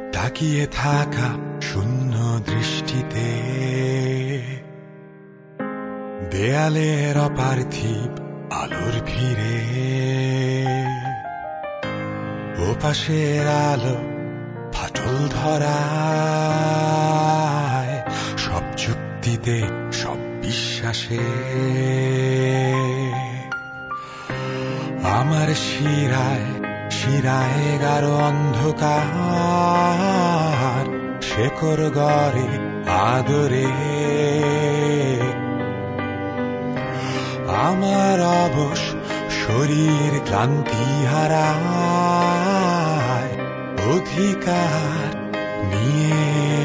তাকিয়ে থাকা শূন্য দৃষ্টিতে দেয়ালের অপার্থিব আলোর ভিড়ে ওপাশের আলো ফাটল ধরায় সব যুক্তিতে সব বিশ্বাসে আমার শিরায় শিরায় গাঢ় অন্ধকার শেকড় গড়ে আদরে আমার অবশ শরীর ক্লান্তি হারায় অধিকার নিয়ে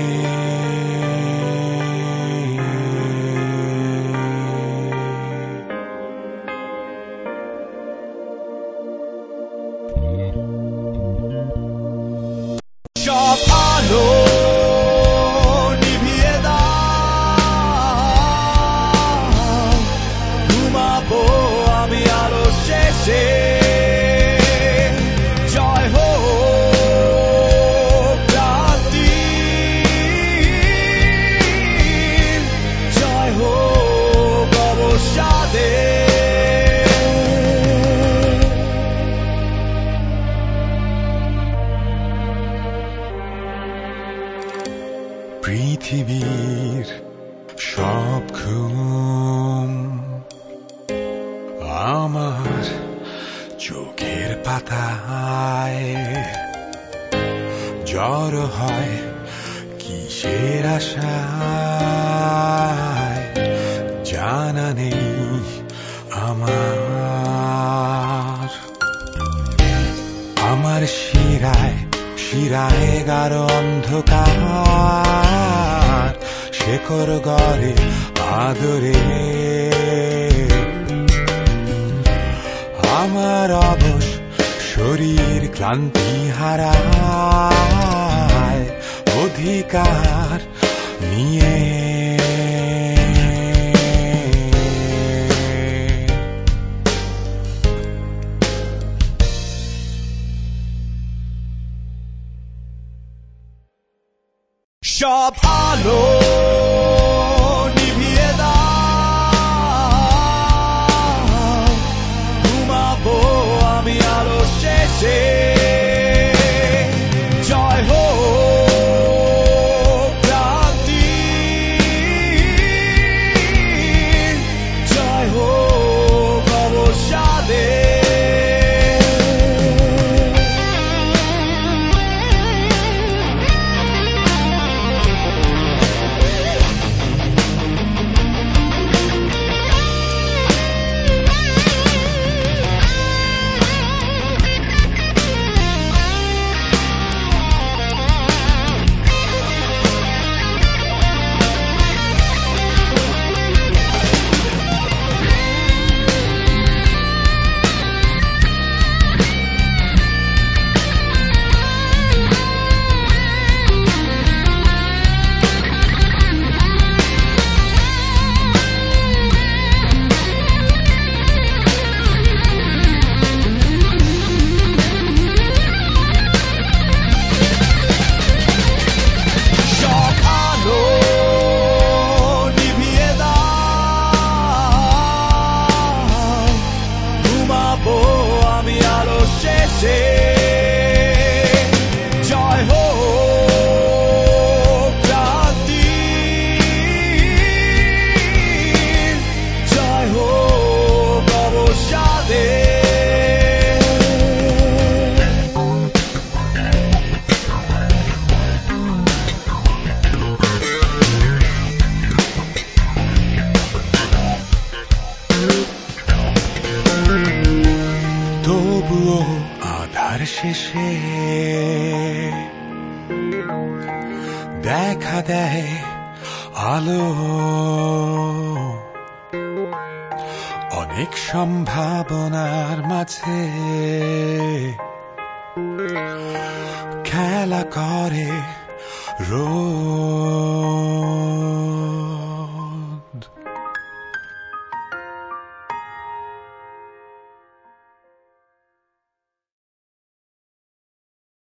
সব আলো নিভিয়ে দাও, ঘুমাবো আমি আলো শেষে। জয় হোক ক্রান্তির, জয় হোক অবসাদের। পৃথিবীর সব ঘুম আমার চোখের পাতায় জড়ো হয় কিসের আশায় জানা নেই আমার শিরায় শিরায় গাঢ় অন্ধকার শেকড় গড়ে আদরে আমার অবশ শরীর ক্লান্তি হারায় অধিকার নিয়ে সব আলো নিভিয়ে দাও, ঘুমাবো আমি আলো শেষে। জয় হোক ক্রান্তির, জয় হোক অবসাদের। জয় হোক ক্রান্তির, জয় হোক অবসাদের। তবুও আধার শেষে দেখা দেয় আলো, অনেক সম্ভাবনার মাঝে খেলা করে রোজ।